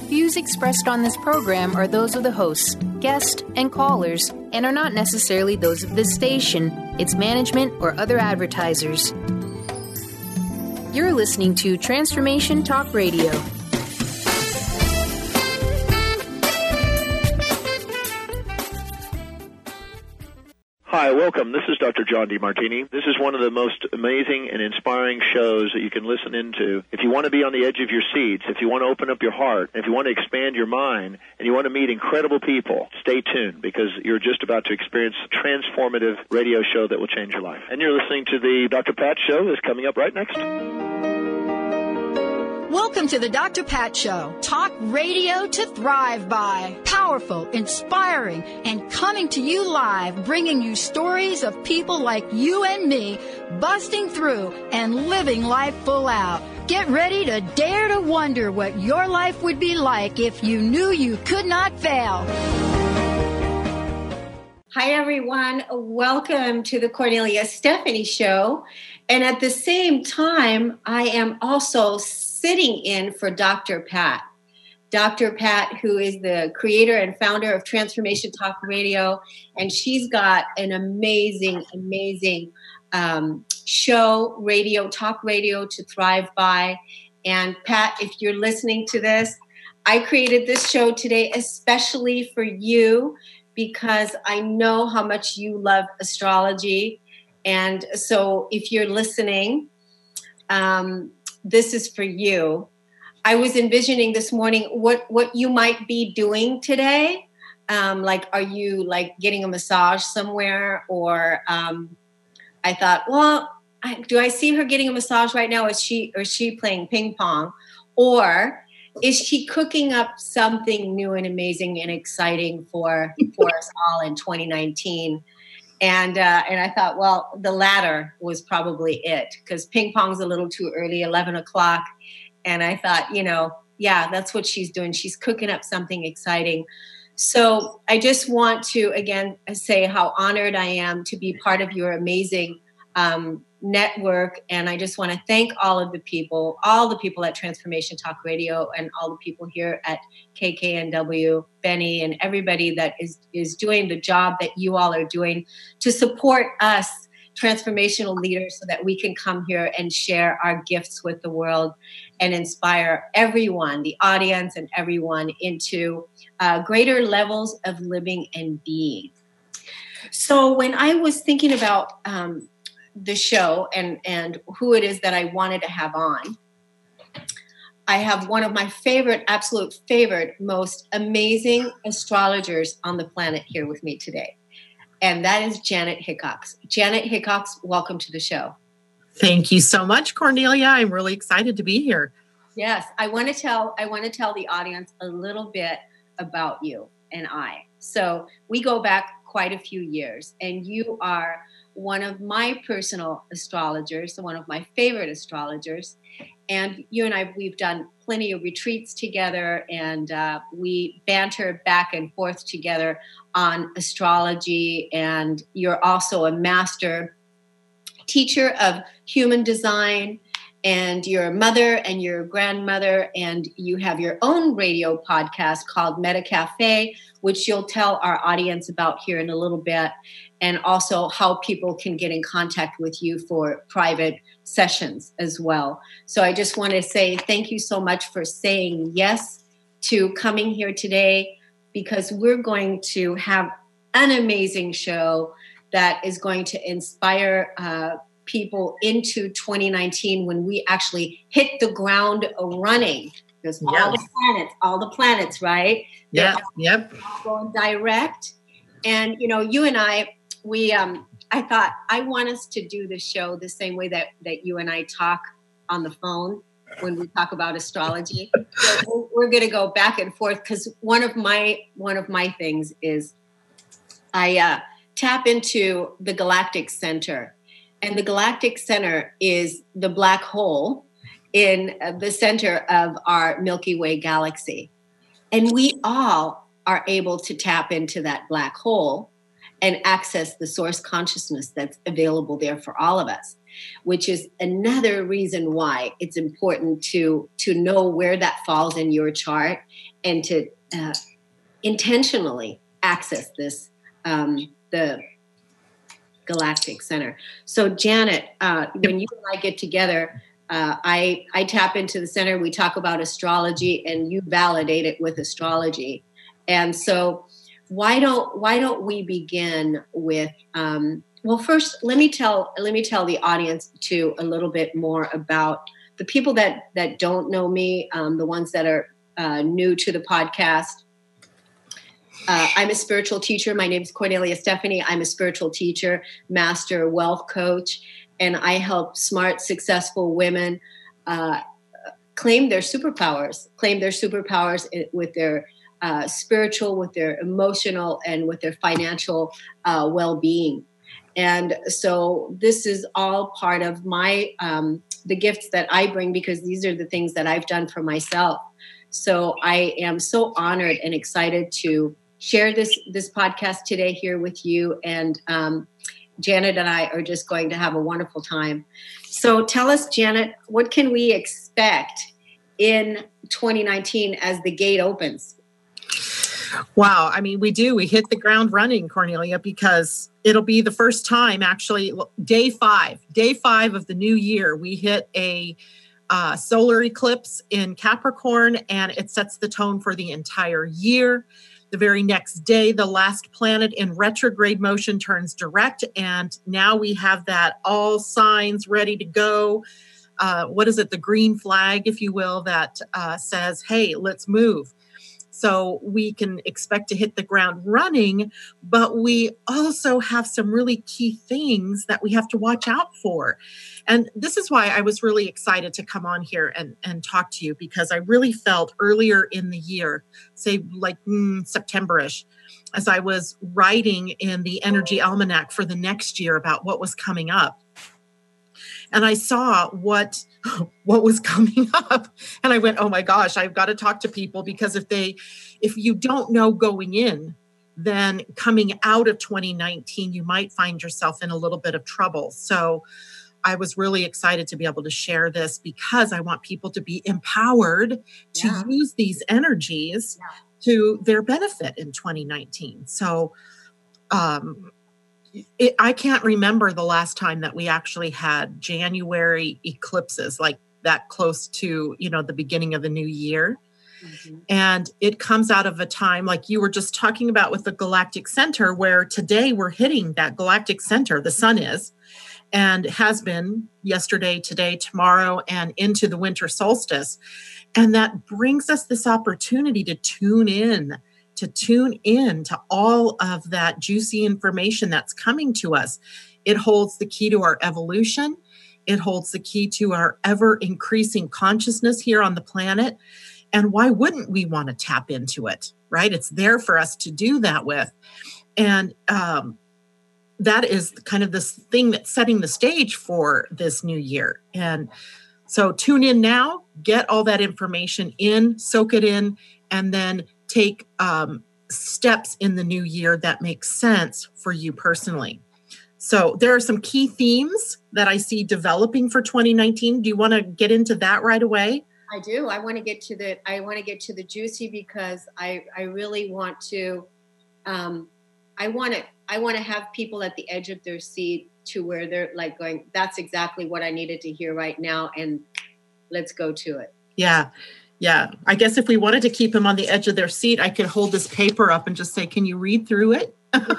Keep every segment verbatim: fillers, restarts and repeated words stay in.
views expressed on this program are those of the hosts, guests, and callers, and are not necessarily those of this station, its management, or other advertisers. You're listening to Transformation Talk Radio. Hi, welcome. This is Doctor John DeMartini. This is one of the most amazing and inspiring shows that you can listen into. If you want to be on the edge of your seats, if you want to open up your heart, if you want to expand your mind, and you want to meet incredible people, stay tuned because you're just about to experience a transformative radio show that will change your life. And you're listening to the Doctor Pat Show that's coming up right next. Welcome to the Doctor Pat Show. Talk radio to thrive by. Powerful, inspiring, and coming to you live, bringing you stories of people like you and me, busting through and living life full out. Get ready to dare to wonder what your life would be like if you knew you could not fail. Hi, everyone. Welcome to the Cornelia Stephanie Show. And at the same time, I am also sitting in for Doctor Pat. Doctor Pat, who is the creator and founder of Transformation Talk Radio. And she's got an amazing, amazing um, show, radio, talk radio to thrive by. And Pat, if you're listening to this, I created this show today especially for you because I know how much you love astrology. And so if you're listening, um, this is for you. I was envisioning this morning what, what you might be doing today. Um, like, are you like getting a massage somewhere? Or um, I thought, well, I, do I see her getting a massage right now? Is she, or is she playing ping pong? Or is she cooking up something new and amazing and exciting for, for us all in twenty nineteen? And uh, and I thought, well, the latter was probably it because ping pong's a little too early, eleven o'clock. And I thought, you know, yeah, that's what she's doing. She's cooking up something exciting. So I just want to, again, say how honored I am to be part of your amazing um, network. And I just want to thank all of the people, all the people at Transformation Talk Radio and all the people here at K K N W, Benny, and everybody that is, is doing the job that you all are doing to support us transformational leaders so that we can come here and share our gifts with the world and inspire everyone, the audience and everyone into uh, greater levels of living and being. So when I was thinking about um, the show and, and who it is that I wanted to have on, I have one of my favorite, absolute favorite, most amazing astrologers on the planet here with me today. And that is Janet Hickox. Janet Hickox, welcome to the show. Thank you so much, Cornelia. I'm really excited to be here. Yes, I want to tell I want to tell the audience a little bit about you and I. So we go back quite a few years, and you are one of my personal astrologers, one of my favorite astrologers. And you and I, we've done plenty of retreats together, and uh, we banter back and forth together on astrology. And you're also a master teacher of human design, and you're a mother and you're a grandmother, and you have your own radio podcast called Meta Cafe, which you'll tell our audience about here in a little bit, and also how people can get in contact with you for private sessions as well. So I just want to say thank you so much for saying yes to coming here today, because we're going to have an amazing show that is going to inspire uh, people into twenty nineteen when we actually hit the ground running. Because all Yes. the planets, all the planets, right? Yeah, They're yep. all going direct. And, you know, you and I, we, um, I thought I want us to do the show the same way that, that you and I talk on the phone when we talk about astrology. So we're, we're going to go back and forth because one of my, one of my things is I uh, tap into the galactic center. And the galactic center is the black hole in the center of our Milky Way galaxy. And we all are able to tap into that black hole and access the source consciousness that's available there for all of us. which is another reason why it's important to, to know where that falls in your chart and to uh, intentionally access this, um, the Galactic Center. So Janet, uh, when you and I get together, uh, I, I tap into the center, we talk about astrology, and you validate it with astrology. And so why don't, why don't we begin with, um, well, first, let me tell, let me tell the audience too, a little bit more about the people that, that don't know me, um, the ones that are uh, new to the podcast. Uh, I'm a spiritual teacher. My name is Cornelia Stephanie. I'm a spiritual teacher, master wealth coach, and I help smart, successful women uh, claim their superpowers, claim their superpowers with their uh, spiritual, with their emotional, and with their financial uh, well-being. And so this is all part of my um, the gifts that I bring, because these are the things that I've done for myself. So I am so honored and excited to share this this podcast today here with you. And um, Janet and I are just going to have a wonderful time. So tell us, Janet, what can we expect in twenty nineteen as the gate opens? Wow. I mean, we do. We hit the ground running, Cornelia, because it'll be the first time, actually, day five, day five of the new year, we hit a uh, solar eclipse in Capricorn, and it sets the tone for the entire year. The very next day, the last planet in retrograde motion turns direct, and now we have that all signs ready to go. Uh, what is it? The green flag, if you will, that uh, says, hey, let's move. So we can expect to hit the ground running, but we also have some really key things that we have to watch out for. And this is why I was really excited to come on here and, and talk to you, because I really felt earlier in the year, say like mm, September-ish, as I was writing in the Energy Almanac for the next year about what was coming up. And I saw what what was coming up. And I went, oh my gosh, I've got to talk to people, because if they, if you don't know going in, then coming out of twenty nineteen, you might find yourself in a little bit of trouble. So I was really excited to be able to share this, because I want people to be empowered to yeah. use these energies yeah. to their benefit in twenty nineteen. So, um, It, I can't remember the last time that we actually had January eclipses like that close to, you know, the beginning of the new year. Mm-hmm. And it comes out of a time like you were just talking about with the galactic center, where today we're hitting that galactic center, the sun is, and has been yesterday, today, tomorrow, and into the winter solstice. And that brings us this opportunity to tune in to tune in to all of that juicy information that's coming to us. It holds the key to our evolution. It holds the key to our ever increasing consciousness here on the planet. And why wouldn't we want to tap into it, right? It's there for us to do that with. And um, that is kind of this thing that's setting the stage for this new year. And so tune in now, get all that information in, soak it in, and then take um, steps in the new year that make sense for you personally. So there are some key themes that I see developing for twenty nineteen. Do you want to get into that right away? I do. I want to get to the. I want to get to the juicy, because I I really want to. Um, I want to. I want to have people at the edge of their seat, to where they're like going, "That's exactly what I needed to hear right now," and let's go to it. Yeah. Yeah, I guess if we wanted to keep them on the edge of their seat, I could hold this paper up and just say, can you read through it?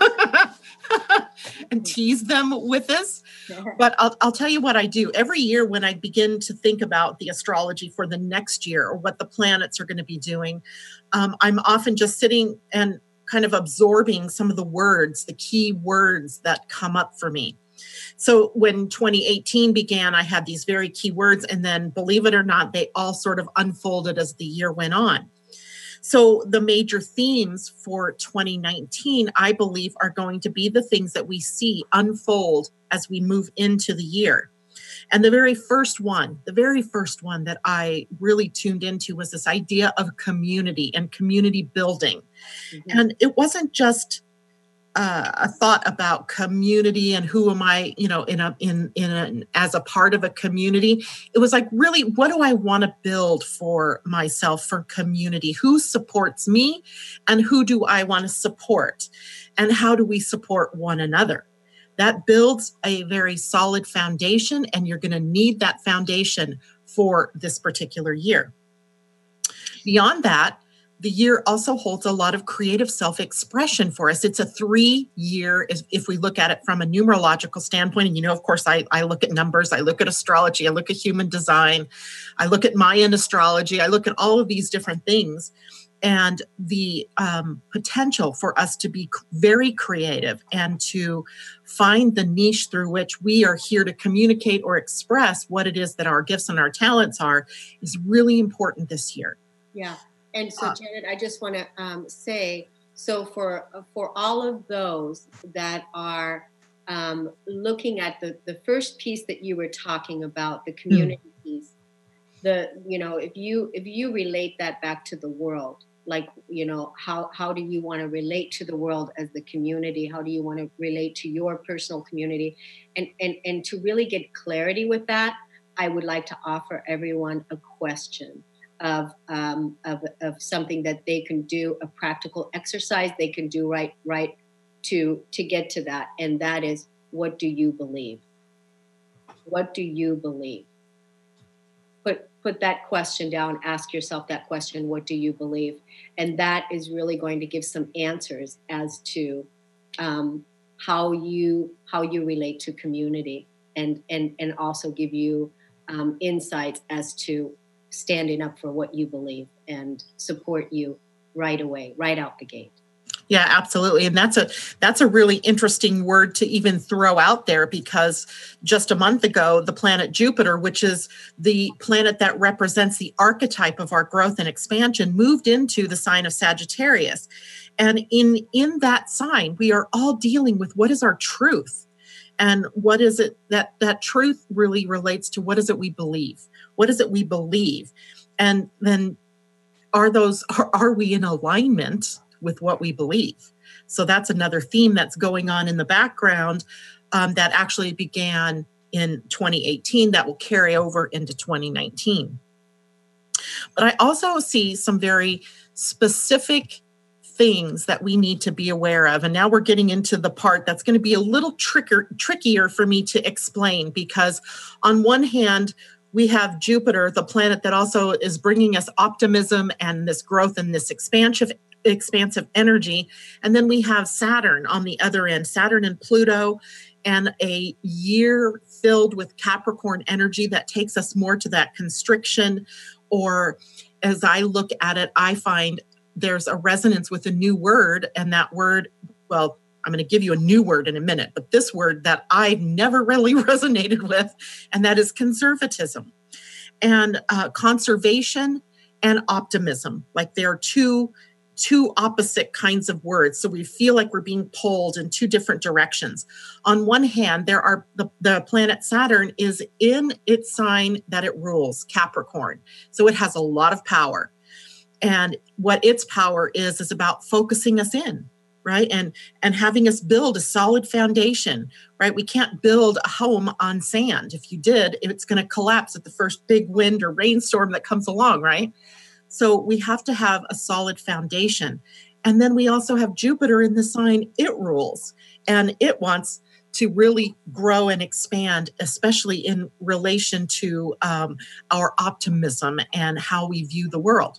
And tease them with this. But I'll, I'll tell you what I do. Every year when I begin to think about the astrology for the next year, or what the planets are going to be doing, um, I'm often just sitting and kind of absorbing some of the words, the key words that come up for me. So when twenty eighteen began, I had these very key words, and then, believe it or not, they all sort of unfolded as the year went on. So the major themes for twenty nineteen, I believe, are going to be the things that we see unfold as we move into the year. And the very first one, the very first one that I really tuned into was this idea of community and community building. Mm-hmm. And it wasn't just uh, a thought about community and who am I, you know, in a in in a, as a part of a community. It was like, really, what do I want to build for myself, for community? Who supports me, and who do I want to support, and how do we support one another? That builds a very solid foundation, and you're going to need that foundation for this particular year. Beyond that, the year also holds a lot of creative self-expression for us. It's a three-year, if we look at it from a numerological standpoint, and you know, of course, I, I look at numbers, I look at astrology, I look at human design, I look at Mayan astrology, I look at all of these different things, and the um, potential for us to be very creative and to find the niche through which we are here to communicate or express what it is that our gifts and our talents are is really important this year. Yeah. And so, Janet, I just want to um, say, so for for all of those that are um, looking at the, the first piece that you were talking about, the community mm. piece, the you know, if you if you relate that back to the world, like, you know, how how do you want to relate to the world as the community? How do you want to relate to your personal community? And and and to really get clarity with that, I would like to offer everyone a question. Of, um, of of something that they can do, a practical exercise they can do right right to to get to that, and that is, what do you believe? What do you believe? Put put that question down. Ask yourself that question. What do you believe? And that is really going to give some answers as to um, how you how you relate to community, and and and also give you um, insights as to standing up for what you believe and support you right away, right out the gate. Yeah, absolutely. And that's a that's a really interesting word to even throw out there, because just a month ago, the planet Jupiter, which is the planet that represents the archetype of our growth and expansion, moved into the sign of Sagittarius. And in, in that sign, we are all dealing with what is our truth. And what is it that that truth really relates to? What is it we believe? What is it we believe? And then are those, are, are we in alignment with what we believe? So that's another theme that's going on in the background um, that actually began in twenty eighteen that will carry over into twenty nineteen. But I also see some very specific things that we need to be aware of. And now we're getting into the part that's going to be a little tricker, trickier for me to explain, because on one hand, we have Jupiter, the planet that also is bringing us optimism and this growth and this expansive, expansive energy. And then we have Saturn on the other end, Saturn and Pluto, and a year filled with Capricorn energy that takes us more to that constriction. Or as I look at it, I find there's a resonance with a new word, and that word, well, I'm going to give you a new word in a minute, but this word that I've never really resonated with, and that is conservatism. And uh, conservation and optimism, like they're two, two opposite kinds of words. So we feel like we're being pulled in two different directions. On one hand, there are the, the planet Saturn is in its sign that it rules, Capricorn. So it has a lot of power. And what its power is, is about focusing us in, right? And, and having us build a solid foundation, right? We can't build a home on sand. If you did, it's going to collapse at the first big wind or rainstorm that comes along, right? So we have to have a solid foundation. And then we also have Jupiter in the sign it rules, and it wants to really grow and expand, especially in relation to um, our optimism and how we view the world.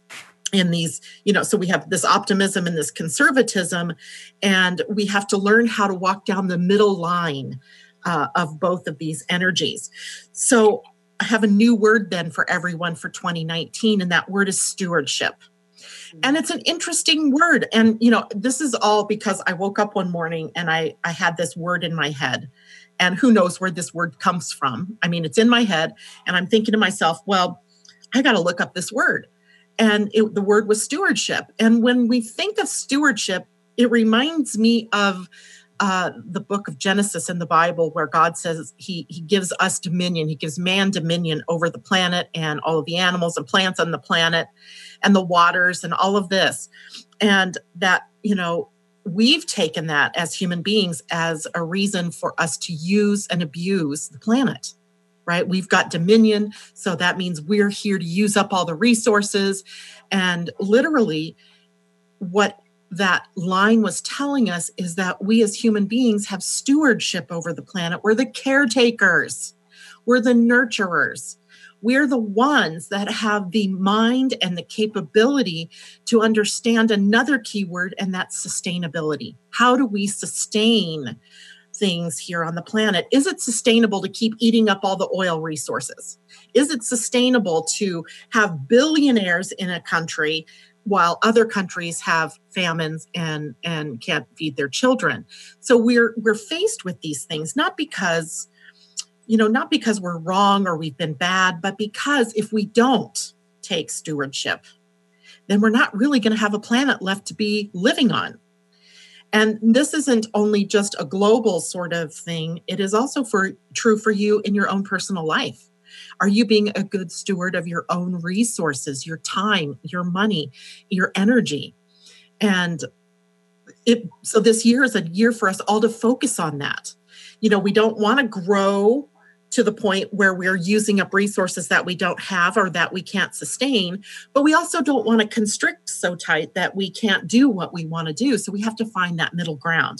In these, you know, so we have this optimism and this conservatism, and we have to learn how to walk down the middle line uh, of both of these energies. So I have a new word then for everyone for twenty nineteen, and that word is stewardship. Mm-hmm. And it's an interesting word. And, you know, this is all because I woke up one morning and I, I had this word in my head, and who knows where this word comes from. I mean, it's in my head, and I'm thinking to myself, well, I got to look up this word. And it, the word was stewardship. And when we think of stewardship, it reminds me of uh, the book of Genesis in the Bible, where God says he, he gives us dominion. He gives man dominion over the planet and all of the animals and plants on the planet and the waters and all of this. And that, you know, we've taken that as human beings as a reason for us to use and abuse the planet, right? We've got dominion, so that means we're here to use up all the resources. And literally, what that line was telling us is that we as human beings have stewardship over the planet. We're the caretakers. We're the nurturers. We're the ones that have the mind and the capability to understand another key word, and that's sustainability. How do we sustain things here on the planet? Is it sustainable to keep eating up all the oil resources? Is it sustainable to have billionaires in a country while other countries have famines and, and can't feed their children? So we're we're faced with these things, not because, you know, not because we're wrong or we've been bad, but because if we don't take stewardship, then we're not really going to have a planet left to be living on. And this isn't only just a global sort of thing. It is also for true for you in your own personal life. Are you being a good steward of your own resources, your time, your money, your energy? And it, so this year is a year for us all to focus on that. You know, we don't want to grow to the point where we're using up resources that we don't have or that we can't sustain, but we also don't want to constrict so tight that we can't do what we want to do. So we have to find that middle ground.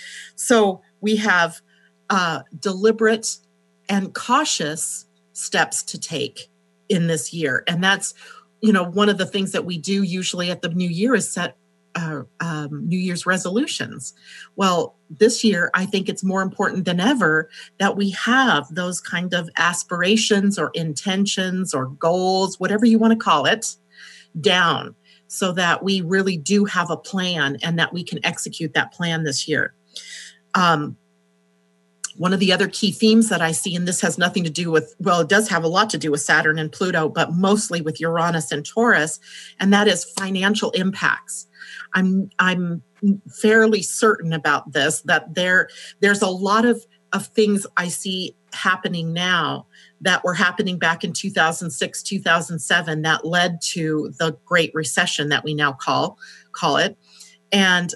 So we have uh, deliberate and cautious steps to take in this year. And that's, you know, one of the things that we do usually at the new year is set uh, um, New Year's resolutions. Well, this year, I think it's more important than ever that we have those kind of aspirations or intentions or goals, whatever you want to call it, down so that we really do have a plan and that we can execute that plan this year. Um, One of the other key themes that I see, and this has nothing to do with, well, it does have a lot to do with Saturn and Pluto, but mostly with Uranus and Taurus, and that is financial impacts. I'm I'm fairly certain about this, that there there's a lot of, of things I see happening now that were happening back in two thousand six, two thousand seven that led to the Great Recession that we now call call it. And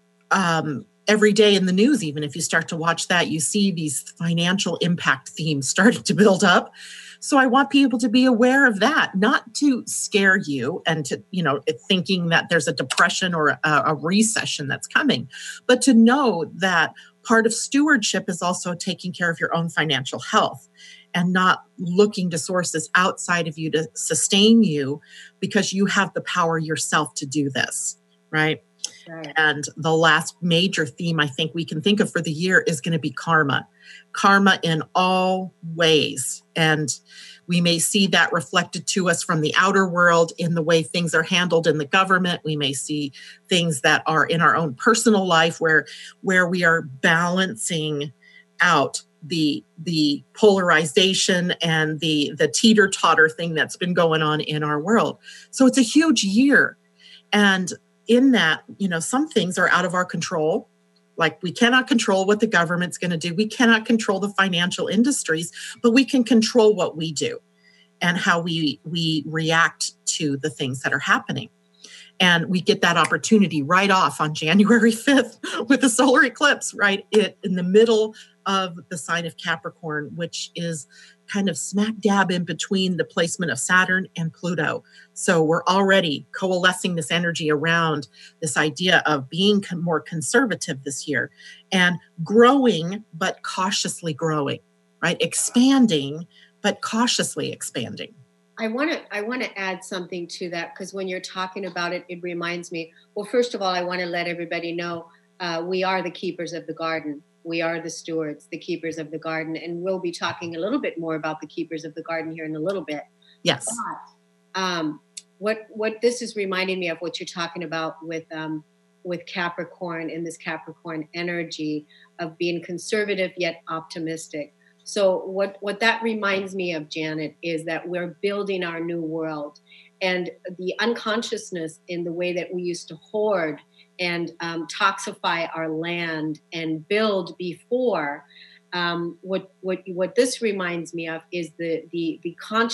um every day in the news, even if you start to watch that, you see these financial impact themes starting to build up. So I want people to be aware of that, not to scare you and to, you know, thinking that there's a depression or a, a recession that's coming, but to know that part of stewardship is also taking care of your own financial health and not looking to sources outside of you to sustain you because you have the power yourself to do this, right? Right. And the last major theme I think we can think of for the year is going to be karma. Karma in all ways. And we may see that reflected to us from the outer world in the way things are handled in the government. We may see things that are in our own personal life where, where we are balancing out the, the polarization and the, the teeter-totter thing that's been going on in our world. So it's a huge year. And in that, you know, some things are out of our control. Like we cannot control what the government's going to do. We cannot control the financial industries, but we can control what we do and how we we react to the things that are happening. And we get that opportunity right off on January fifth with the solar eclipse, right it, in the middle of the sign of Capricorn, which is kind of smack dab in between the placement of Saturn and Pluto. So we're already coalescing this energy around this idea of being con- more conservative this year and growing, but cautiously growing, right? Expanding, but cautiously expanding. I want to I want to add something to that because when you're talking about it, it reminds me, well, first of all, I want to let everybody know uh, we are the keepers of the garden. We are the stewards, the keepers of the garden. And we'll be talking a little bit more about the keepers of the garden here in a little bit. Yes. But, um, what what this is reminding me of what you're talking about with um, with Capricorn and this Capricorn energy of being conservative yet optimistic. So what, what that reminds me of, Janet, is that we're building our new world. And the unconsciousness in the way that we used to hoard and um, toxify our land and build before, um, what what what this reminds me of is the the the conscious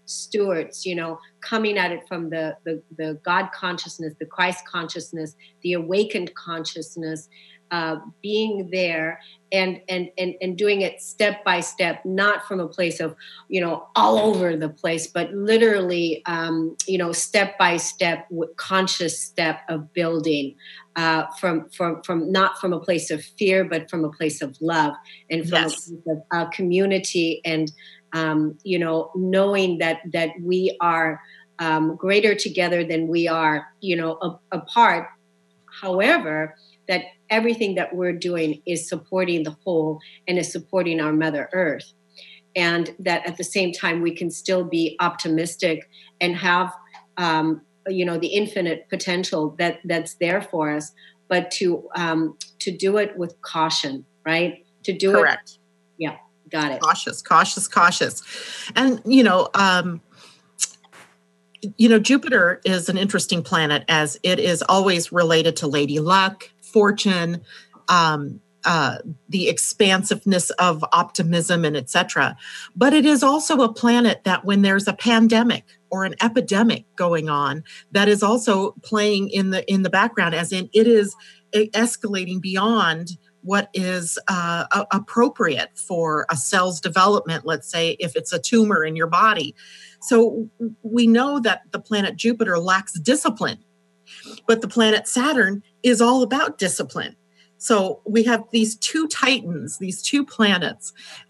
stewards, you know, coming at it from the, the, the God consciousness, the Christ consciousness, the awakened consciousness, uh, being there and, and, and, and doing it step by step, not from a place of, you know, all over the place, but literally, um, you know, step by step, conscious step of building, uh, from, from, from not from a place of fear, but from a place of love and from Yes. a place of uh, community and, um, you know, knowing that, that we are, um, greater together than we are, you know, a, apart. However, that everything that we're doing is supporting the whole and is supporting our Mother Earth. And that at the same time, we can still be optimistic and have, um, you know, the infinite potential that that's there for us, but to, um, to do it with caution, right? To do Correct. it. Yeah. Got it. Cautious, cautious, cautious. And, you know, um, you know, Jupiter is an interesting planet as it is always related to Lady Luck, fortune, um, uh, the expansiveness of optimism and et cetera. But it is also a planet that when there's a pandemic or an epidemic going on, that is also playing in the in the background, as in it is escalating beyond what is uh, a- appropriate for a cell's development, let's say, if it's a tumor in your body. So we know that the planet Jupiter lacks discipline, but the planet Saturn is all about discipline. So we have these two titans, these two planets,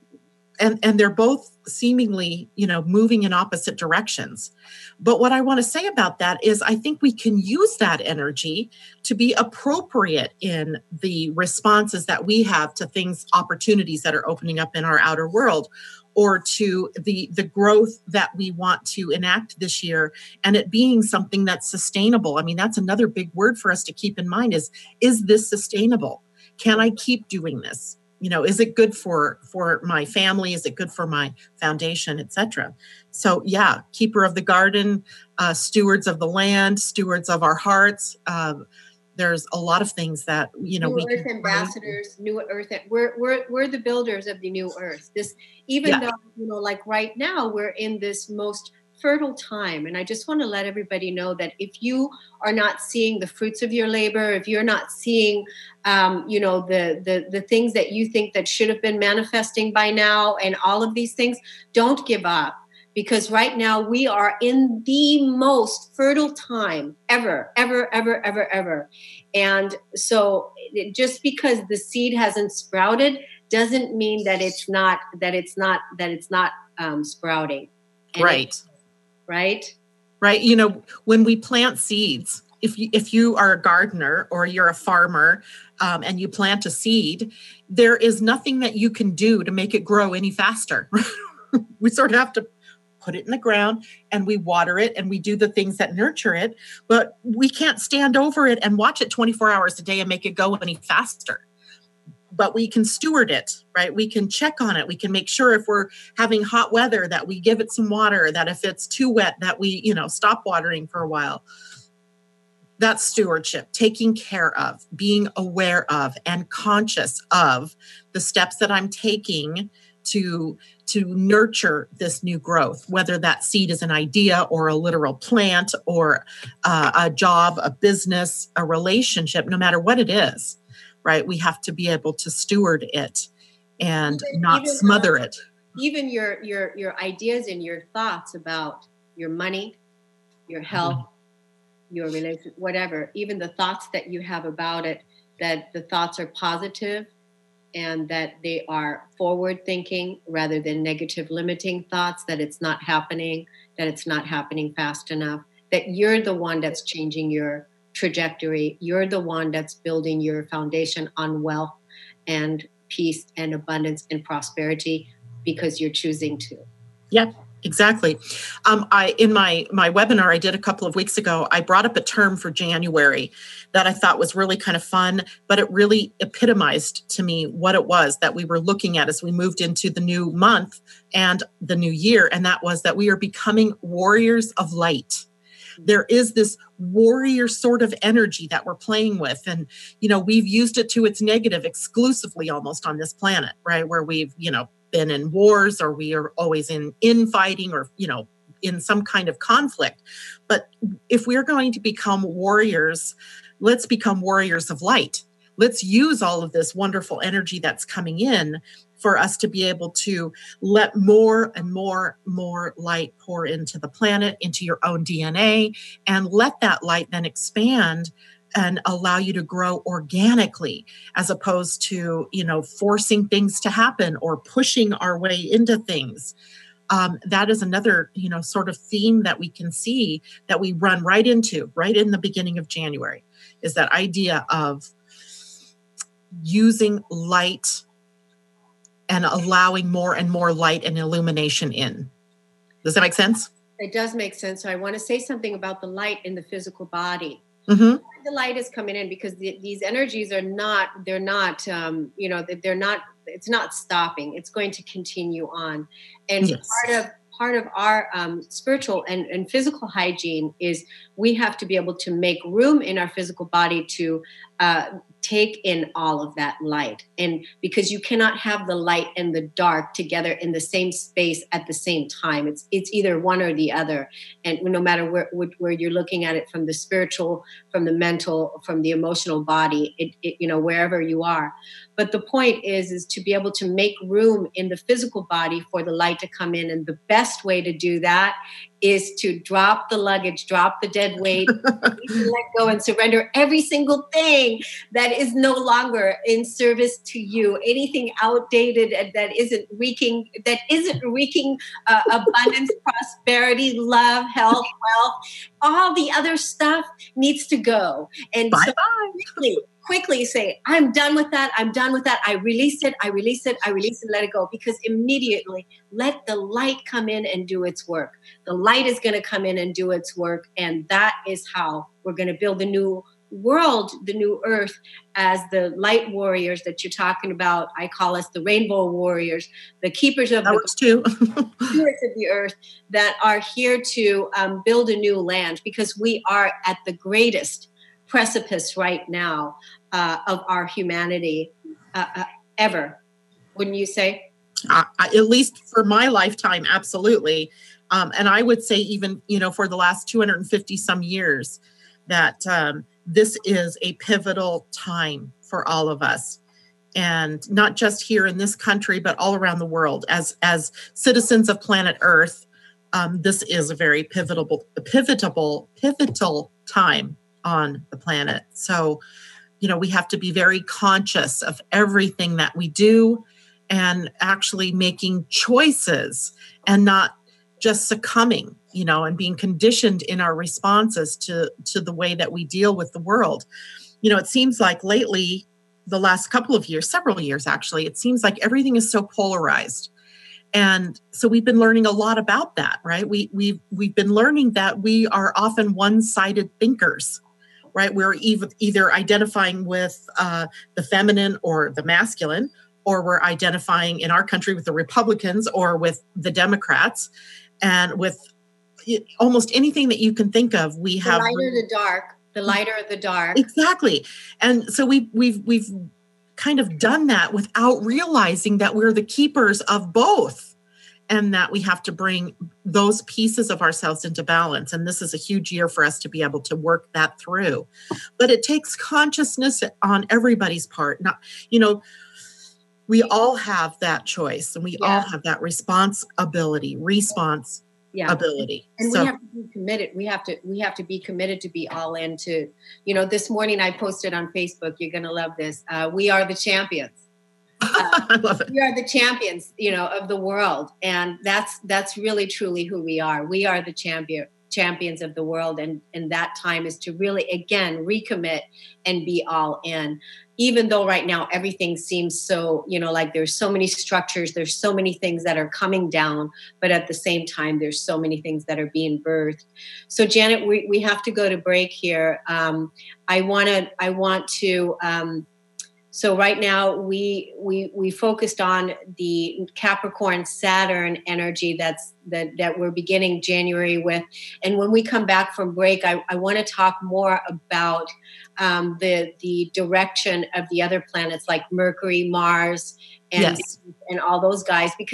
and, and they're both seemingly, you know, moving in opposite directions. But what I want to say about that is I think we can use that energy to be appropriate in the responses that we have to things, opportunities that are opening up in our outer world, or to the, the growth that we want to enact this year, and it being something that's sustainable. I mean, that's another big word for us to keep in mind is, is this sustainable? Can I keep doing this? You know, is it good for, for my family? Is it good for my foundation, et cetera? So yeah, keeper of the garden, uh, stewards of the land, stewards of our hearts. Uh, there's a lot of things that, you know, new we Earth can ambassadors, new Earth. We're, we're, we're the builders of the new Earth. This, even Yeah. though, you know, like right now we're in this most fertile time. And I just want to let everybody know that if you are not seeing the fruits of your labor, if you're not seeing, um, you know, the, the, the things that you think that should have been manifesting by now and all of these things, don't give up. Because right now we are in the most fertile time ever, ever, ever, ever, ever. And so it, just because the seed hasn't sprouted doesn't mean that it's not, that it's not, that it's not um, sprouting. And right. it, right. Right. You know, when we plant seeds, if you, if you are a gardener or you're a farmer um, and you plant a seed, there is nothing that you can do to make it grow any faster. We sort of have to put it in the ground and we water it and we do the things that nurture it, but we can't stand over it and watch it twenty-four hours a day and make it go any faster. But we can steward it, right? We can check on it. We can make sure if we're having hot weather that we give it some water, that if it's too wet that we, you know, stop watering for a while. That's stewardship, taking care of, being aware of and conscious of the steps that I'm taking to to nurture this new growth, whether that seed is an idea or a literal plant or uh, a job, a business, a relationship, no matter what it is, right? We have to be able to steward it and even, not even, smother uh, it. Even your your your ideas and your thoughts about your money, your health, mm-hmm. your relationship, whatever, even the thoughts that you have about it, that the thoughts are positive and that they are forward thinking rather than negative limiting thoughts, that it's not happening, that it's not happening fast enough, that you're the one that's changing your trajectory. You're the one that's building your foundation on wealth and peace and abundance and prosperity because you're choosing to. Yep. Exactly. Um, I in my my webinar I did a couple of weeks ago, I brought up a term for January that I thought was really kind of fun, but it really epitomized to me what it was that we were looking at as we moved into the new month and the new year, and that was that we are becoming warriors of light. There is this warrior sort of energy that we're playing with. And, you know, we've used it to its negative exclusively almost on this planet, right? Where we've, you know, been in wars or we are always in infighting or, you know, in some kind of conflict. But if we're going to become warriors, let's become warriors of light. Let's use all of this wonderful energy that's coming in for us to be able to let more and more, more light pour into the planet, into your own D N A, and let that light then expand and allow you to grow organically, as opposed to, you know, forcing things to happen or pushing our way into things. Um, that is another, you know, sort of theme that we can see that we run right into right in the beginning of January, is that idea of using light and allowing more and more light and illumination in. Does that make sense? It does make sense. So I want to say something about the light in the physical body. Mm-hmm. The light is coming in because the, these energies are not, they're not, um, you know, they're not, it's not stopping. It's going to continue on. And yes. part of, part of our um, spiritual and, and physical hygiene is we have to be able to make room in our physical body to uh, take in all of that light. And because you cannot have the light and the dark together in the same space at the same time. It's it's either one or the other. And no matter where where you're looking at it, from the spiritual, from the mental, from the emotional body, it, it you know, wherever you are. But the point is, is to be able to make room in the physical body for the light to come in. And the best way to do that is to drop the luggage, drop the dead weight, let go and surrender every single thing that is no longer in service to you. Anything outdated and that isn't wreaking, that isn't wreaking uh, abundance, prosperity, love, health, wealth, all the other stuff needs to go. And bye so bye. quickly, quickly say, I'm done with that. I'm done with that. I release it. I release it. I release it. Let it go. Because immediately let the light come in and do its work. The light is going to come in and do its work. And that is how we're going to build the new world, the new earth, as the light warriors that you're talking about. I call us the rainbow warriors, the keepers of that the works too. stewards of the earth that are here to um, build a new land, because we are at the greatest precipice right now uh, of our humanity uh, uh, ever. Wouldn't you say? Uh, at least for my lifetime, absolutely. Um, and I would say even, you know, for the last two hundred fifty some years, that um, this is a pivotal time for all of us. And not just here in this country, but all around the world. As as citizens of planet Earth, um, this is a very pivotal, pivotal, pivotal time on the planet. So, you know, we have to be very conscious of everything that we do and actually making choices and not just succumbing, you know, and being conditioned in our responses to, to the way that we deal with the world. You know, it seems like lately, the last couple of years, several years actually, it seems like everything is so polarized. And so we've been learning a lot about that, right? We, we've, we've been learning that we are often one-sided thinkers, right? We're either, either identifying with uh, the feminine or the masculine, or we're identifying in our country with the Republicans or with the Democrats. And with almost anything that you can think of, we have the lighter the dark, the lighter the dark. Exactly. And so we we've we've kind of done that without realizing that we're the keepers of both, and that we have to bring those pieces of ourselves into balance. And this is a huge year for us to be able to work that through. But it takes consciousness on everybody's part. Not, you know, we all have that choice, and we Yeah. all have that responsibility, response Yeah. ability. And So- we have to be committed. We have to, we have to be committed to be all in to, you know, this morning I posted on Facebook, you're going to love this. Uh, we are the champions. Uh, I love it. we are the champions, you know, of the world. And that's, that's really truly who we are. We are the champion champions of the world. And, and that time is to really, again, recommit and be all in. Even though right now everything seems so, you know, like there's so many structures, there's so many things that are coming down, but at the same time, there's so many things that are being birthed. So Janet, we, we have to go to break here. Um, I want to, I want to, um, so right now we, we, we focused on the Capricorn Saturn energy that's that, that we're beginning January with. And when we come back from break, I, I want to talk more about um, the, the direction of the other planets like Mercury, Mars, and, Yes. and all those guys, because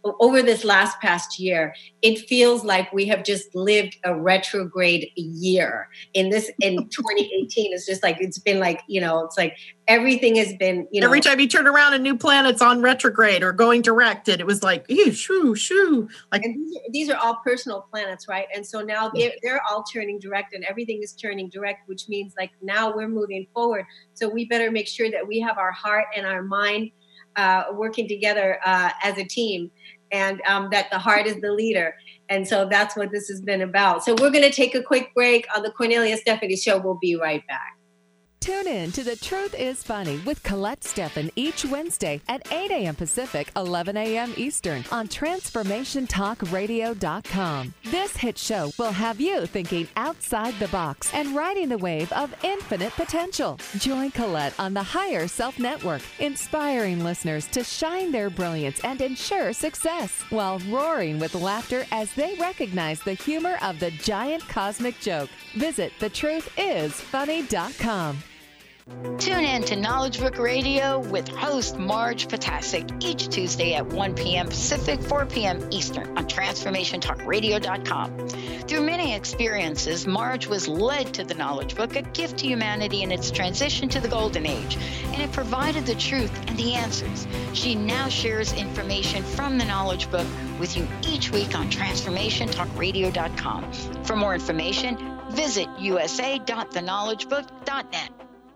over this last past year, it feels like we have just lived a retrograde year in this, in twenty eighteen. It's just like, it's been like, you know, it's like everything has been, you know. Every time you turn around, a new planet's on retrograde or going directed. It was like, ew, shoo, shoo. Like, and these, are, these are all personal planets, right? And so now they're, they're all turning direct and everything is turning direct, which means like now we're moving forward. So we better make sure that we have our heart and our mind uh, working together uh, as a team. And um, that the heart is the leader. And so that's what this has been about. So we're going to take a quick break on the Cornelia Stephanie Show. We'll be right back. Tune in to The Truth is Funny with Colette Steffen each Wednesday at eight a.m. Pacific, eleven a.m. Eastern on Transformation Talk Radio dot com. This hit show will have you thinking outside the box and riding the wave of infinite potential. Join Colette on the Higher Self Network, inspiring listeners to shine their brilliance and ensure success while roaring with laughter as they recognize the humor of the giant cosmic joke. Visit the truth is funny dot com. Tune in to Knowledge Book Radio with host Marge Potasic each Tuesday at one p.m. Pacific, four p.m. Eastern on Transformation Talk Radio dot com. Through many experiences, Marge was led to the Knowledge Book, a gift to humanity in its transition to the Golden Age, and it provided the truth and the answers. She now shares information from the Knowledge Book with you each week on Transformation Talk Radio dot com. For more information, visit u s a dot the knowledge book dot net.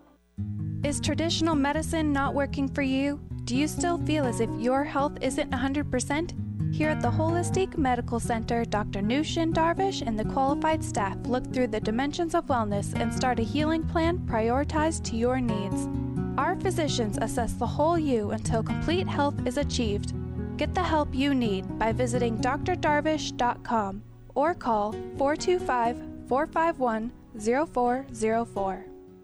Is traditional medicine not working for you? Do you still feel as if your health isn't one hundred percent? Here at the Holistic Medical Center, Doctor Nushin Darvish and the qualified staff look through the dimensions of wellness and start a healing plan prioritized to your needs. Our physicians assess the whole you until complete health is achieved. Get the help you need by visiting d r darvish dot com or call four two five, four five one, zero four zero four.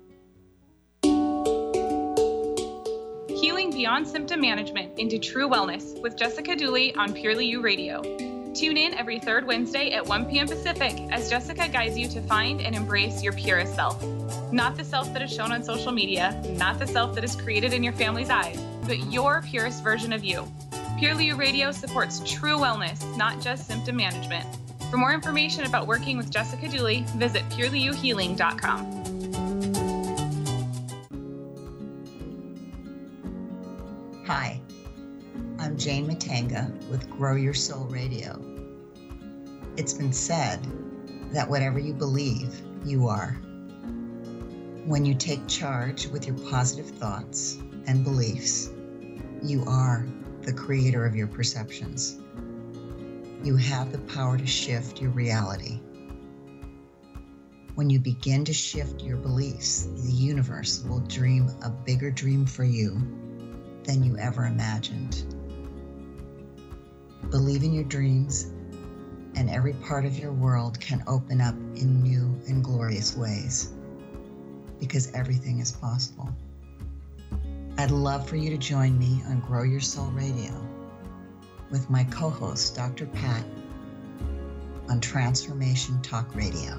Healing beyond symptom management into true wellness with Jessica Dooley on Purely You Radio. Tune in every third Wednesday at one p.m. Pacific as Jessica guides you to find and embrace your purest self. Not the self that is shown on social media, not the self that is created in your family's eyes, but your purest version of you. Purely You Radio supports true wellness, not just symptom management. For more information about working with Jessica Dooley, visit purely you healing dot com. Hi, I'm Jane Matanga with Grow Your Soul Radio. It's been said that whatever you believe, you are. When you take charge with your positive thoughts and beliefs, you are the creator of your perceptions. You have the power to shift your reality. When you begin to shift your beliefs, the universe will dream a bigger dream for you than you ever imagined. Believe in your dreams, and every part of your world can open up in new and glorious ways, because everything is possible. I'd love for you to join me on Grow Your Soul Radio with my co-host, Doctor Pat, on Transformation Talk Radio.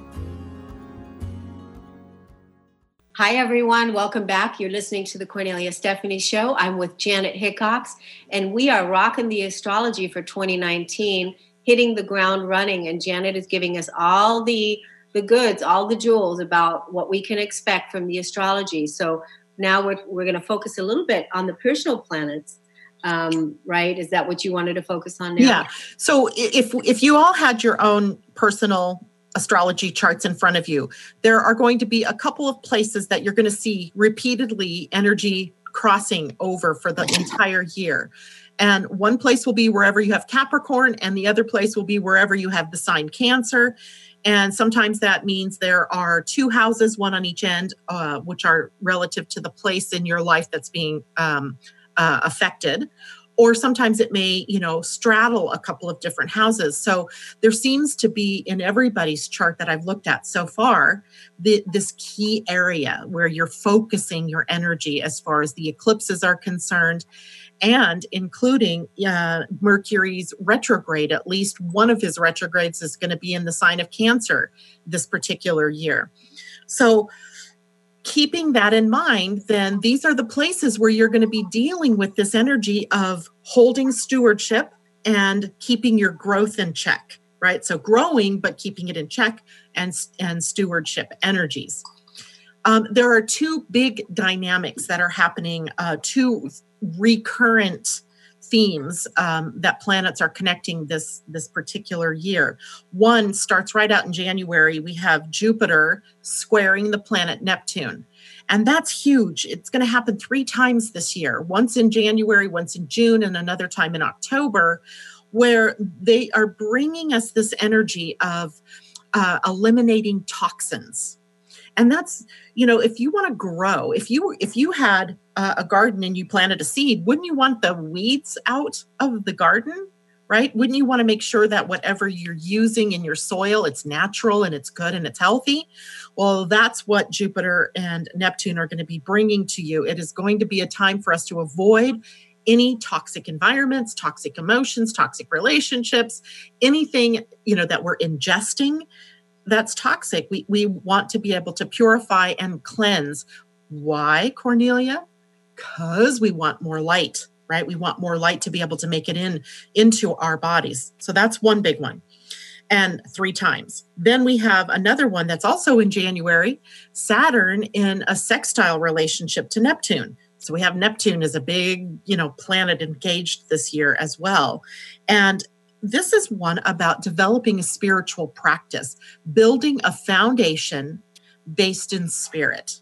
Hi, everyone. Welcome back. You're listening to the Cornelia Stephanie Show. I'm with Janet Hickox, and we are rocking the astrology for twenty nineteen, hitting the ground running. And Janet is giving us all the, the goods, all the jewels about what we can expect from the astrology. So now we're, we're going to focus a little bit on the personal planets. Um, right? Is that what you wanted to focus on now? Yeah. So if if you all had your own personal astrology charts in front of you, there are going to be a couple of places that you're going to see repeatedly energy crossing over for the entire year. And one place will be wherever you have Capricorn, and the other place will be wherever you have the sign Cancer. And sometimes that means there are two houses, one on each end, uh, which are relative to the place in your life that's being um, uh, affected. Or sometimes it may, you know, straddle a couple of different houses. So there seems to be in everybody's chart that I've looked at so far, the, this key area where you're focusing your energy as far as the eclipses are concerned, and including uh, Mercury's retrograde. At least one of his retrogrades is going to be in the sign of Cancer this particular year. So keeping that in mind, then these are the places where you're going to be dealing with this energy of holding stewardship and keeping your growth in check, right? So growing, but keeping it in check, and, and stewardship energies. Um, there are two big dynamics that are happening, uh, two recurrent themes um, that planets are connecting this, this particular year. One starts right out in January. We have Jupiter squaring the planet Neptune. And that's huge. It's going to happen three times this year, once in January, once in June, and another time in October, where they are bringing us this energy of uh, eliminating toxins. And that's, you know, if you want to grow, if you if you had uh, a garden and you planted a seed, wouldn't you want the weeds out of the garden, right? Wouldn't you want to make sure that whatever you're using in your soil, it's natural and it's good and it's healthy? Well, that's what Jupiter and Neptune are going to be bringing to you. It is going to be a time for us to avoid any toxic environments, toxic emotions, toxic relationships, anything, you know, that we're ingesting that's toxic. We we want to be able to purify and cleanse. Why, Cornelia? Because we want more light, right? We want more light to be able to make it in into our bodies. So that's one big one. And three times. Then we have another one that's also in January, Saturn in a sextile relationship to Neptune. So we have Neptune as a big, you know, planet engaged this year as well. And this is one about developing a spiritual practice, building a foundation based in spirit.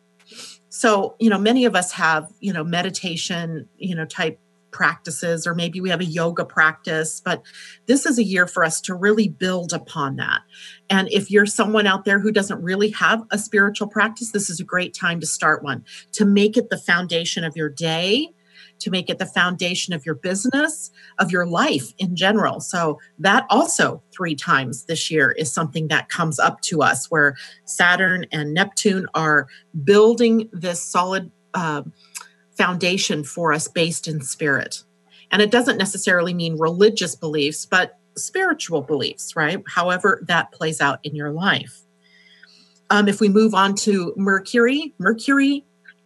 So, you know, many of us have, you know, meditation, you know, type practices, or maybe we have a yoga practice, but this is a year for us to really build upon that. And if you're someone out there who doesn't really have a spiritual practice, this is a great time to start one, to make it the foundation of your day, to make it the foundation of your business, of your life in general. So that also three times this year is something that comes up to us, where Saturn and Neptune are building this solid uh, foundation for us based in spirit. And it doesn't necessarily mean religious beliefs, but spiritual beliefs, right? However that plays out in your life. Um, if we move on to Mercury, Mercury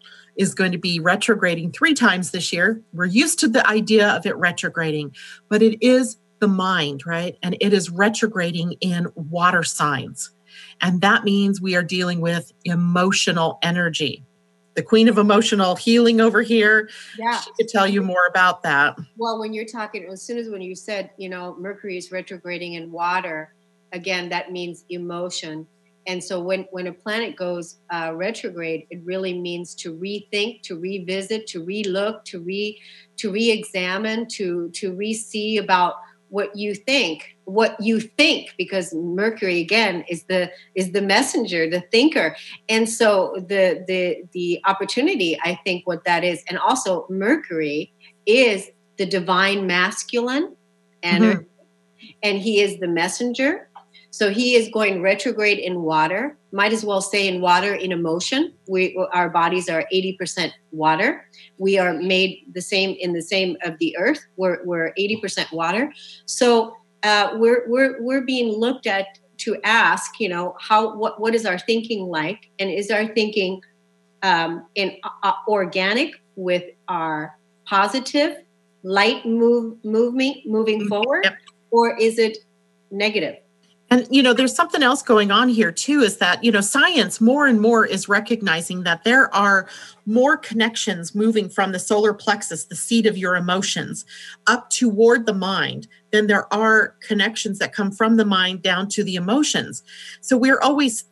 is going to be retrograding three times this year. We're used to the idea of it retrograding, but it is the mind, right? And it is retrograding in water signs. And that means we are dealing with emotional energy. The queen of emotional healing over here, yeah, she could tell you more about that. Well, when you're talking, as soon as when you said, you know, Mercury is retrograding in water, again, that means emotion. And so when, when a planet goes uh, retrograde, it really means to rethink, to revisit, to relook, to re to re-examine, to to re-see about what you think, what you think, because Mercury again is the is the messenger, the thinker. And so the the the opportunity, I think what that is, and also Mercury is the divine masculine energy, mm-hmm. and he is the messenger. So he is going retrograde in water. Might as well say in water, in emotion. We, our bodies are eighty percent water. We are made the same in the same of the earth. We're, we're eighty percent water. So uh, we're, we're, we're being looked at to ask, you know, how, what, what is our thinking like? And is our thinking um, in uh, organic with our positive, light move, movement, moving forward? Yep. Or is it negative? And, you know, there's something else going on here, too, is that, you know, science more and more is recognizing that there are more connections moving from the solar plexus, the seat of your emotions, up toward the mind than there are connections that come from the mind down to the emotions. So we're always,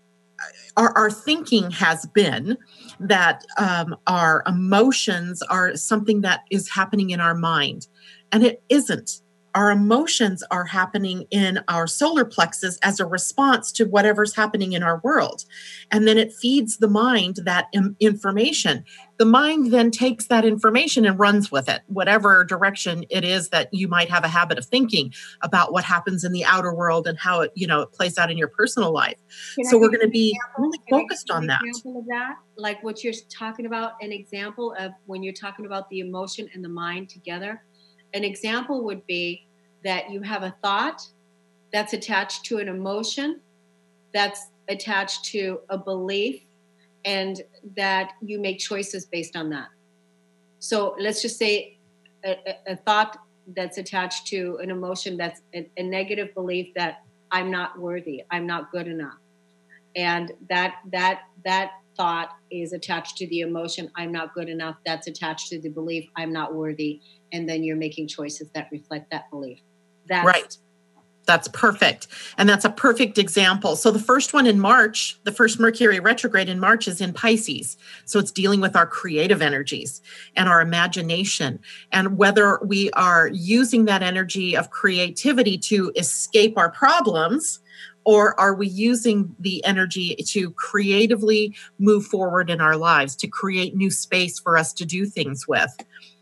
our, our thinking has been that um, our emotions are something that is happening in our mind, and it isn't. Our emotions are happening in our solar plexus as a response to whatever's happening in our world. And then it feeds the mind that im- information. The mind then takes that information and runs with it, whatever direction it is that you might have a habit of thinking about what happens in the outer world and how it, you know, it plays out in your personal life. Can so I we're going to be really focused on that. Example of that, like what you're talking about, an example of when you're talking about the emotion and the mind together. An example would be that you have a thought that's attached to an emotion, that's attached to a belief, and that you make choices based on that. So let's just say a, a thought that's attached to an emotion that's a, a negative belief that I'm not worthy, I'm not good enough. And that that that thought is attached to the emotion, I'm not good enough. That's attached to the belief, I'm not worthy. And then you're making choices that reflect that belief. That's right. That's perfect. And that's a perfect example. So the first one in March, the first Mercury retrograde in March is in Pisces. So it's dealing with our creative energies and our imagination, and whether we are using that energy of creativity to escape our problems, or are we using the energy to creatively move forward in our lives, to create new space for us to do things with.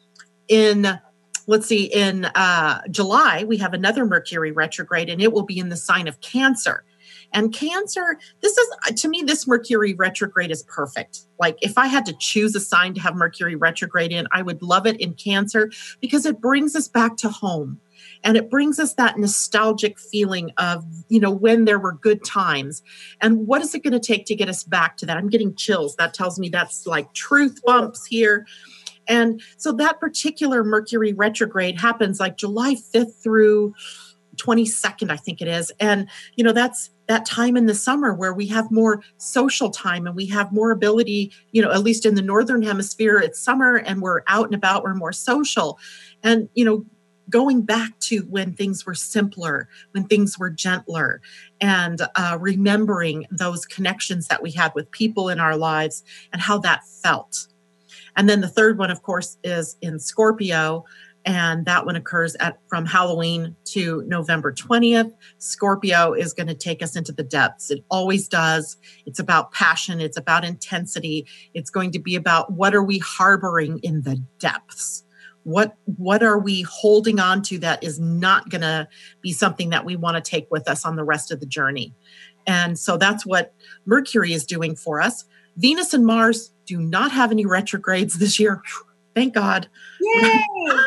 In Let's see, in uh, July, we have another Mercury retrograde, and it will be in the sign of Cancer. And Cancer, this is, to me, this Mercury retrograde is perfect. Like, if I had to choose a sign to have Mercury retrograde in, I would love it in Cancer, because it brings us back to home. And it brings us that nostalgic feeling of, you know, when there were good times. And what is it going to take to get us back to that? I'm getting chills. That tells me that's like truth bumps here. And so that particular Mercury retrograde happens like July fifth through twenty-second, I think it is. And, you know, that's that time in the summer where we have more social time and we have more ability, you know, at least in the Northern Hemisphere, it's summer and we're out and about, we're more social. And, you know, going back to when things were simpler, when things were gentler, and uh, remembering those connections that we had with people in our lives and how that felt. And then the third one, of course, is in Scorpio, and that one occurs at from Halloween to November twentieth. Scorpio is going to take us into the depths. It always does. It's about passion. It's about intensity. It's going to be about what are we harboring in the depths? What, what are we holding on to that is not going to be something that we want to take with us on the rest of the journey? And so that's what Mercury is doing for us. Venus and Mars do not have any retrogrades this year. Thank God. Yay!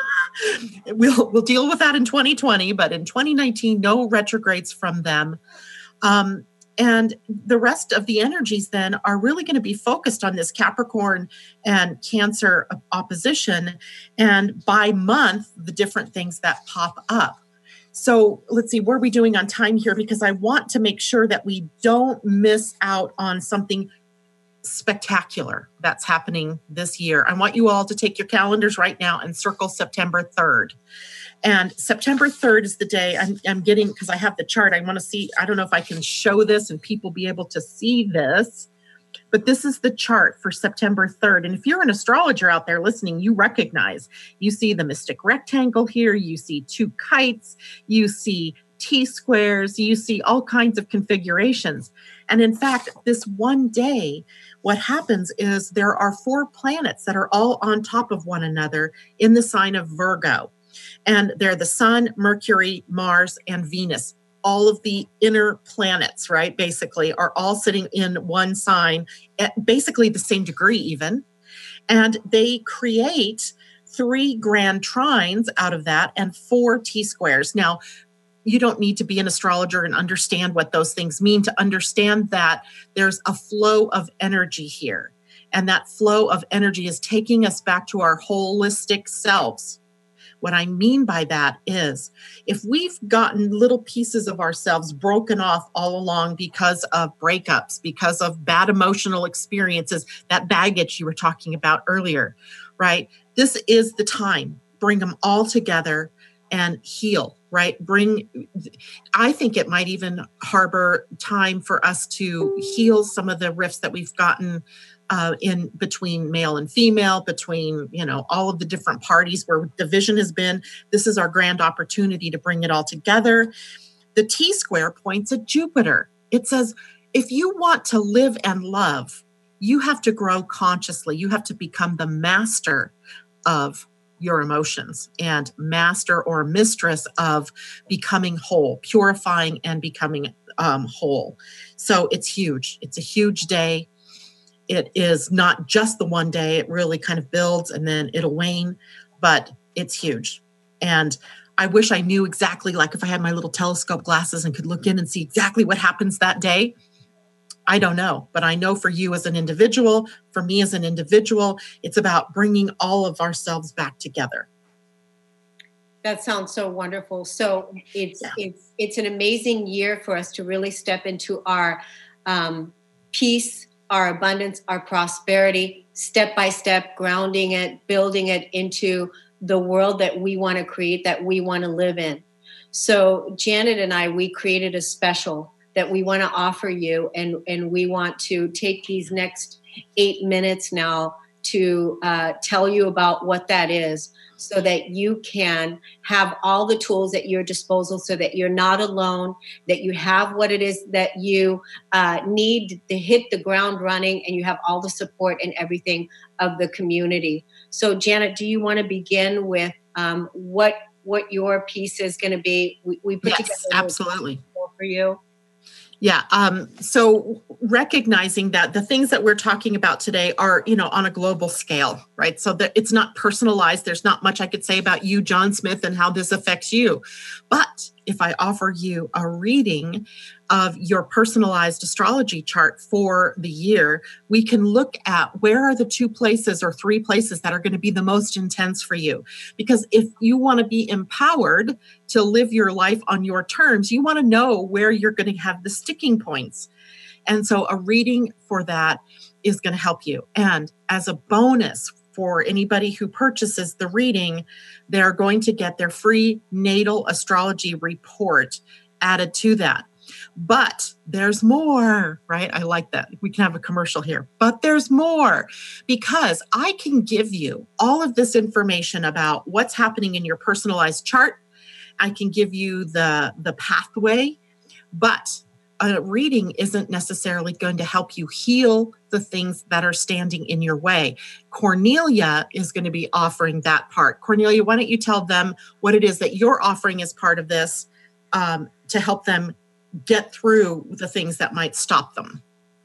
we'll we'll deal with that in twenty twenty, but in twenty nineteen, no retrogrades from them. Um, and the rest of the energies then are really going to be focused on this Capricorn and Cancer opposition, and by month, the different things that pop up. So let's see, what are we doing on time here? Because I want to make sure that we don't miss out on something spectacular that's happening this year. I want you all to take your calendars right now and circle September third. And September third is the day I'm, I'm getting, because I have the chart. I want to see, I don't know if I can show this and people be able to see this, but this is the chart for September third. And if you're an astrologer out there listening, you recognize, you see the mystic rectangle here, you see two kites, you see T-squares, you see all kinds of configurations. And in fact, this one day, what happens is there are four planets that are all on top of one another in the sign of Virgo. And they're the Sun, Mercury, Mars, and Venus. All of the inner planets, right, basically, are all sitting in one sign at basically the same degree even. And they create three grand trines out of that and four T-squares. Now, you don't need to be an astrologer and understand what those things mean to understand that there's a flow of energy here. And that flow of energy is taking us back to our holistic selves. What I mean by that is if we've gotten little pieces of ourselves broken off all along because of breakups, because of bad emotional experiences, that baggage you were talking about earlier, right? This is the time. Bring them all together and heal, right? Bring, I think it might even harbor time for us to heal some of the rifts that we've gotten uh, in between male and female, between, you know, all of the different parties where division has been. This is our grand opportunity to bring it all together. The T-square points at Jupiter. It says, if you want to live and love, you have to grow consciously. You have to become the master of your emotions and master or mistress of becoming whole, purifying and becoming um, whole. So it's huge. It's a huge day. It is not just the one day. It really kind of builds and then it'll wane, but it's huge. And I wish I knew exactly, like if I had my little telescope glasses and could look in and see exactly what happens that day. I don't know, but I know for you as an individual, for me as an individual, it's about bringing all of ourselves back together. That sounds so wonderful. So it's yeah. it's it's an amazing year for us to really step into our um, peace, our abundance, our prosperity, step by step, grounding it, building it into the world that we want to create, that we want to live in. So Janet and I, we created a special that we want to offer you, and, and we want to take these next eight minutes now to uh, tell you about what that is, so that you can have all the tools at your disposal, so that you're not alone, that you have what it is that you uh, need to hit the ground running, and you have all the support and everything of the community. So Janet, do you want to begin with um, what what your piece is going to be? We, we put yes, together absolutely for you. Yeah. Um, so recognizing that the things that we're talking about today are, you know, on a global scale, right? So that it's not personalized. There's not much I could say about you, John Smith, and how this affects you. But if I offer you a reading of your personalized astrology chart for the year, we can look at where are the two places or three places that are going to be the most intense for you. Because if you want to be empowered to live your life on your terms, you want to know where you're going to have the sticking points. And so a reading for that is going to help you. And as a bonus for anybody who purchases the reading, they're going to get their free natal astrology report added to that. But there's more, right? I like that. We can have a commercial here. But there's more, because I can give you all of this information about what's happening in your personalized chart. I can give you the, the pathway, but a reading isn't necessarily going to help you heal the things that are standing in your way. Cornelia is going to be offering that part. Cornelia, why don't you tell them what it is that you're offering as part of this um, to help them get through the things that might stop them.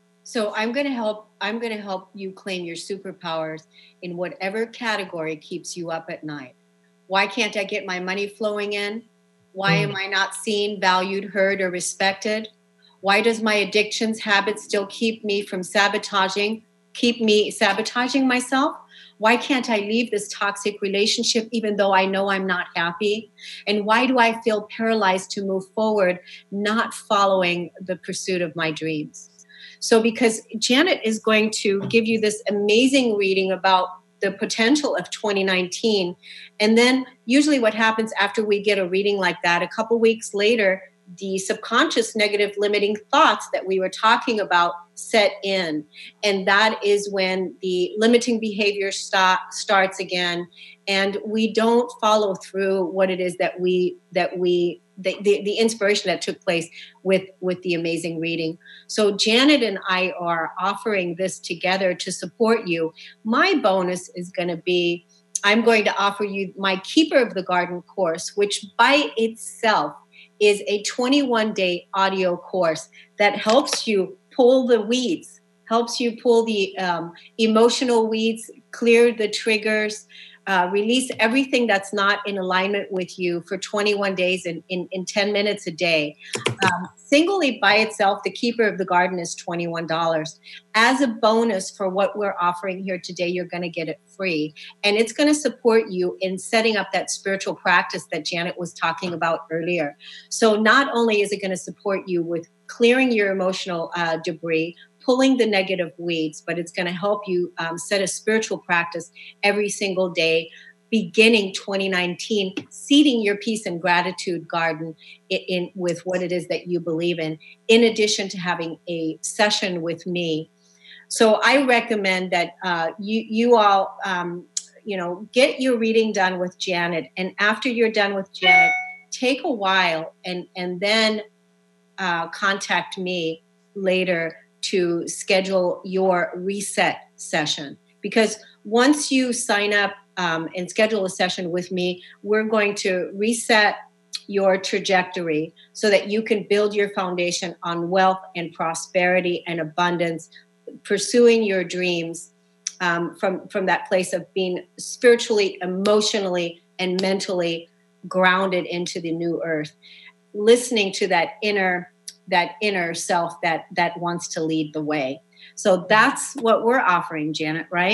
So I'm going to help, I'm going to help you claim your superpowers in whatever category keeps you up at night. Why can't I get my money flowing in? Why mm. am I not seen, valued, heard, or respected? Why does my addictions habit still keep me from sabotaging, keep me sabotaging myself? Why can't I leave this toxic relationship even though I know I'm not happy? And why do I feel paralyzed to move forward, not following the pursuit of my dreams? So because Janet is going to give you this amazing reading about the potential of twenty nineteen. And then usually what happens after we get a reading like that, a couple weeks later, the subconscious negative limiting thoughts that we were talking about set in. And that is when the limiting behavior stop, starts again. And we don't follow through what it is that we, that we, the, the, the inspiration that took place with, with the amazing reading. So Janet and I are offering this together to support you. My bonus is going to be, I'm going to offer you my Keeper of the Garden course, which by itself is a twenty-one day audio course that helps you pull the weeds, helps you pull the um, emotional weeds, clear the triggers, uh, release everything that's not in alignment with you for twenty-one days in, in, in ten minutes a day. Um, singly by itself, the Keeper of the Garden is twenty-one dollars. As a bonus for what we're offering here today, you're going to get it free. And it's going to support you in setting up that spiritual practice that Janet was talking about earlier. So not only is it going to support you with clearing your emotional uh, debris, pulling the negative weeds, but it's going to help you um, set a spiritual practice every single day, beginning twenty nineteen, seeding your peace and gratitude garden in, in with what it is that you believe in, in addition to having a session with me. So I recommend that uh, you you all, um, you know, get your reading done with Janet, and after you're done with Janet, take a while and and then uh, contact me later to schedule your reset session. Because once you sign up um, and schedule a session with me, we're going to reset your trajectory so that you can build your foundation on wealth and prosperity and abundance, pursuing your dreams um, from, from that place of being spiritually, emotionally, and mentally grounded into the new earth, listening to that inner that inner self that that wants to lead the way. So that's what we're offering, Janet, right?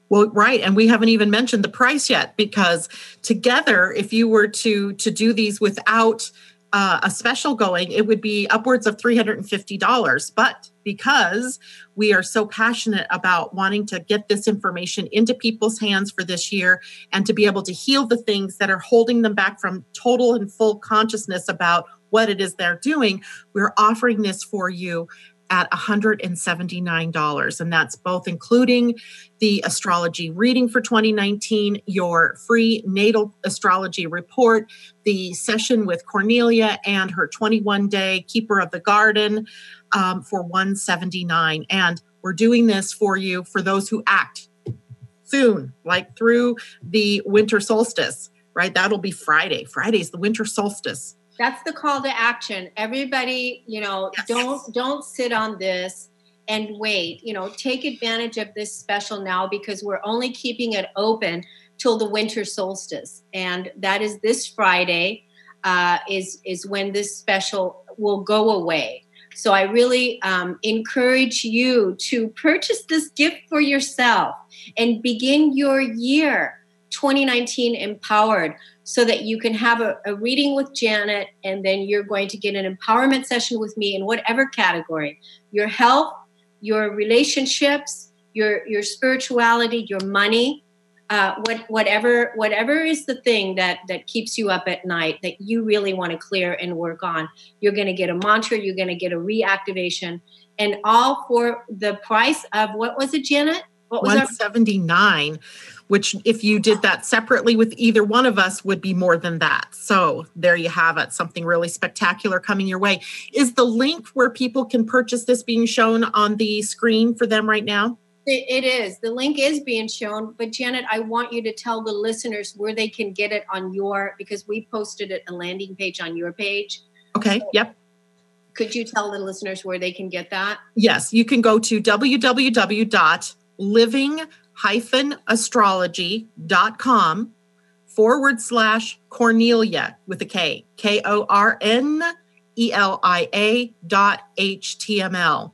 Well, right. And we haven't even mentioned the price yet, because together, if you were to to do these without uh, a special going, it would be upwards of three hundred fifty dollars. But because we are so passionate about wanting to get this information into people's hands for this year and to be able to heal the things that are holding them back from total and full consciousness about what it is they're doing, we're offering this for you at one hundred seventy-nine dollars. And that's both including the astrology reading for twenty nineteen, your free natal astrology report, the session with Cornelia and her twenty-one day Keeper of the Garden um, for one hundred seventy-nine dollars. And we're doing this for you for those who act soon, like through the winter solstice, right? That'll be Friday. Friday's the winter solstice. That's the call to action. Everybody, you know, yes. don't don't sit on this and wait. You know, take advantage of this special now, because we're only keeping it open till the winter solstice, and that is this Friday. Uh, is is when this special will go away. So I really um, encourage you to purchase this gift for yourself and begin your year twenty nineteen empowered, so that you can have a, a reading with Janet, and then you're going to get an empowerment session with me in whatever category: your health, your relationships, your your spirituality, your money, uh, what whatever whatever is the thing that that keeps you up at night that you really want to clear and work on. You're going to get a mantra, you're going to get a reactivation, and all for the price of, what was it, Janet? What was one hundred seventy-nine dollars, which if you did that separately with either one of us would be more than that. So there you have it. Something really spectacular coming your way. Is the link where people can purchase this being shown on the screen for them right now? It, it is. The link is being shown. But Janet, I want you to tell the listeners where they can get it on your, because we posted it, a landing page on your page. Okay. So yep. Could you tell the listeners where they can get that? Yes. You can go to w w w dot living astrology.com forward slash Cornelia with a K, K O R N E L I A dot H T M L.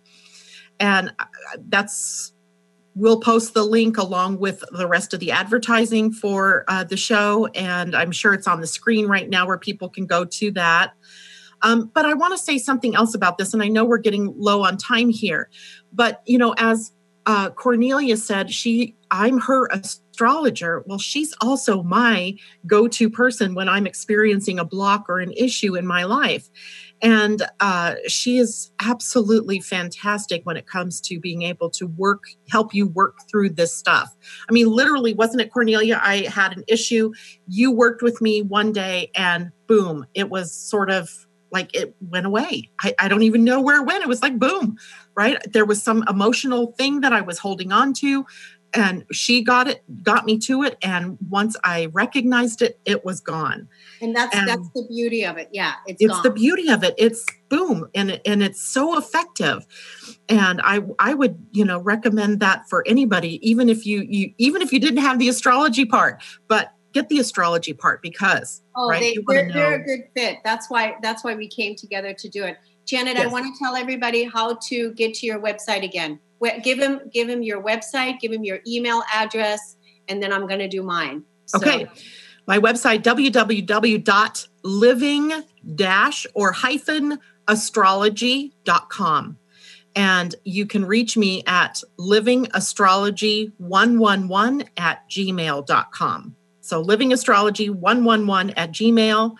And that's, we'll post the link along with the rest of the advertising for uh, the show. And I'm sure it's on the screen right now where people can go to that. Um, but I want to say something else about this. And I know we're getting low on time here, but you know, as Uh, Cornelia said, she, I'm her astrologer. Well, she's also my go-to person when I'm experiencing a block or an issue in my life. And uh, she is absolutely fantastic when it comes to being able to work, help you work through this stuff. I mean, literally, wasn't it, Cornelia? I had an issue. You worked with me one day and boom, it was sort of like it went away. I, I don't even know where it went. It was like, boom, right? There was some emotional thing that I was holding on to, and she got it, got me to it. And once I recognized it, it was gone. And that's, and that's the beauty of it. Yeah. It's, it's gone. the beauty of it. It's boom. And, and it's so effective. And I, I would, you know, recommend that for anybody, even if you, you, even if you didn't have the astrology part, but get the astrology part, because oh, right, they, they're, they're a good fit. That's why that's why we came together to do it. Janet, yes. I want to tell everybody how to get to your website again. Give him give him your website, give him your email address, and then I'm going to do mine. So. Okay. My website, w w w dot living dash or hyphen astrology dot com. And you can reach me at living astrology one one one at gmail dot com. So living astrology one one one at Gmail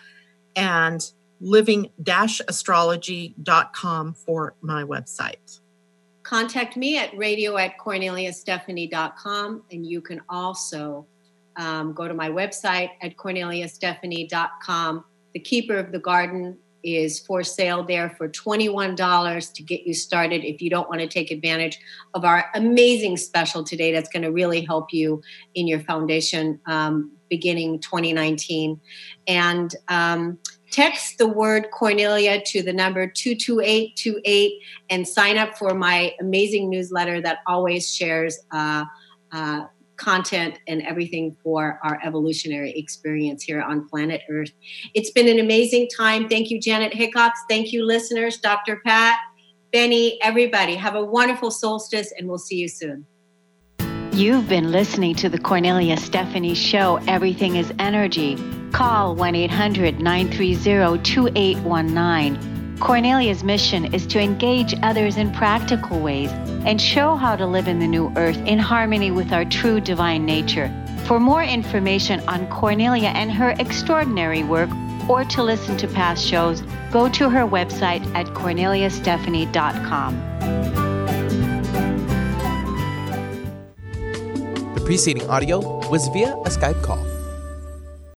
and living dash astrology dot com for my website. Contact me at radio at cornelia stephanie dot com. And you can also um, go to my website at cornelia stephanie dot com. The Keeper of the Garden is for sale there for twenty-one dollars to get you started if you don't want to take advantage of our amazing special today that's going to really help you in your foundation um, beginning twenty nineteen. And um, text the word Cornelia to the number two two eight two eight and sign up for my amazing newsletter that always shares uh, uh, content and everything for our evolutionary experience here on planet Earth. It's been an amazing time. Thank you, Janet Hickox. Thank you, listeners, Doctor Pat, Benny, everybody. Have a wonderful solstice, and we'll see you soon. You've been listening to the Cornelia Stephanie Show, Everything is Energy. Call one eight hundred nine three zero two eight one nine. Cornelia's mission is to engage others in practical ways and show how to live in the new earth in harmony with our true divine nature. For more information on Cornelia and her extraordinary work, or to listen to past shows, go to her website at cornelia stephanie dot com. The preceding audio was via a Skype call.